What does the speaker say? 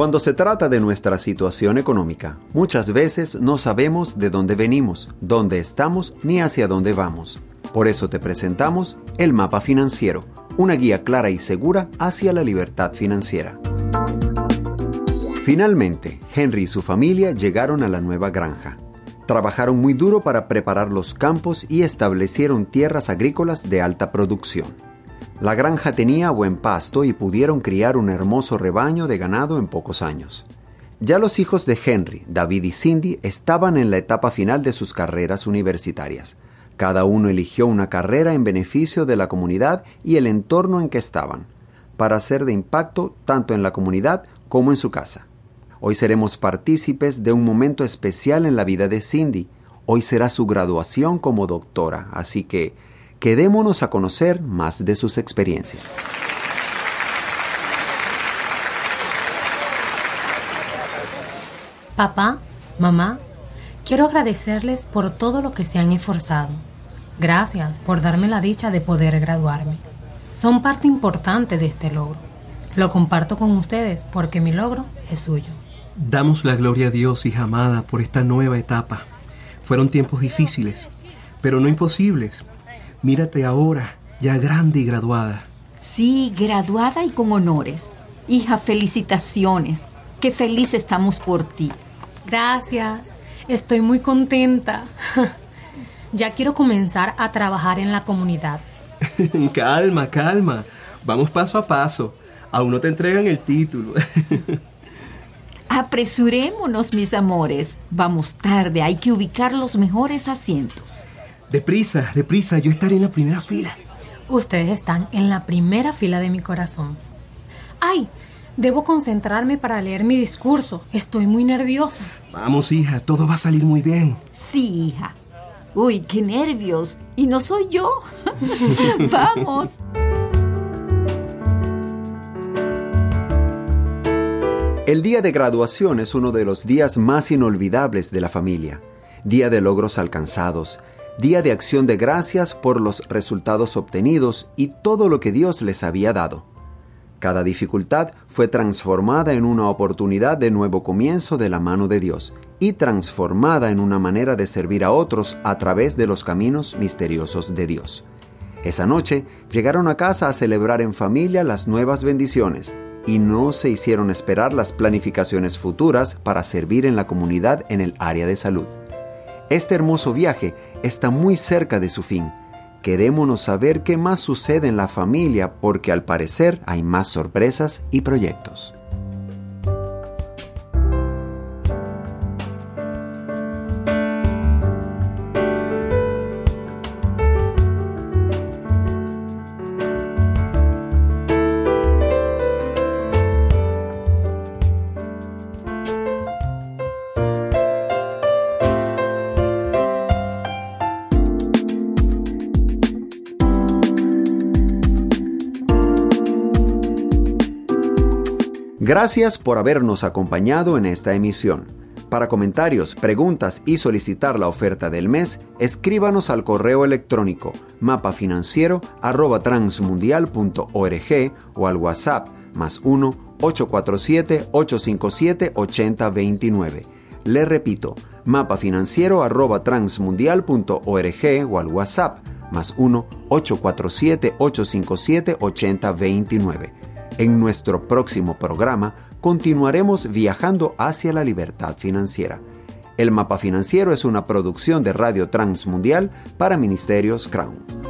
Cuando se trata de nuestra situación económica, muchas veces no sabemos de dónde venimos, dónde estamos ni hacia dónde vamos. Por eso te presentamos el Mapa Financiero, una guía clara y segura hacia la libertad financiera. Finalmente, Henry y su familia llegaron a la nueva granja. Trabajaron muy duro para preparar los campos y establecieron tierras agrícolas de alta producción. La granja tenía buen pasto y pudieron criar un hermoso rebaño de ganado en pocos años. Ya los hijos de Henry, David y Cindy estaban en la etapa final de sus carreras universitarias. Cada uno eligió una carrera en beneficio de la comunidad y el entorno en que estaban, para ser de impacto tanto en la comunidad como en su casa. Hoy seremos partícipes de un momento especial en la vida de Cindy. Hoy será su graduación como doctora, así que quedémonos a conocer más de sus experiencias. Papá, mamá, quiero agradecerles por todo lo que se han esforzado. Gracias por darme la dicha de poder graduarme. Son parte importante de este logro. Lo comparto con ustedes porque mi logro es suyo. Damos la gloria a Dios, hija amada, por esta nueva etapa. Fueron tiempos difíciles, pero no imposibles. Mírate ahora, ya grande y graduada. Sí, graduada y con honores. Hija, felicitaciones. Qué feliz estamos por ti. Gracias. Estoy muy contenta. Ya quiero comenzar a trabajar en la comunidad. Calma, calma. Vamos paso a paso. Aún no te entregan el título. Apresurémonos, mis amores. Vamos tarde, hay que ubicar los mejores asientos. Deprisa, deprisa, yo estaré en la primera fila. Ustedes están en la primera fila de mi corazón. ¡Ay! Debo concentrarme para leer mi discurso. Estoy muy nerviosa. Vamos, hija, todo va a salir muy bien. Sí, hija. Uy, qué nervios. Y no soy yo. Vamos. El día de graduación es uno de los días más inolvidables de la familia. Día de logros alcanzados, día de acción de gracias por los resultados obtenidos y todo lo que Dios les había dado. Cada dificultad fue transformada en una oportunidad de nuevo comienzo de la mano de Dios y transformada en una manera de servir a otros a través de los caminos misteriosos de Dios. Esa noche llegaron a casa a celebrar en familia las nuevas bendiciones y no se hicieron esperar las planificaciones futuras para servir en la comunidad en el área de salud. Este hermoso viaje está muy cerca de su fin. Quedémonos saber qué más sucede en la familia porque al parecer hay más sorpresas y proyectos. Gracias por habernos acompañado en esta emisión. Para comentarios, preguntas y solicitar la oferta del mes, escríbanos al correo electrónico mapafinanciero@transmundial.org o al WhatsApp +1 847-857-8029. Le repito, mapafinanciero@transmundial.org o al WhatsApp +1 847-857-8029. En nuestro próximo programa continuaremos viajando hacia la libertad financiera. El Mapa Financiero es una producción de Radio Transmundial para Ministerios Crown.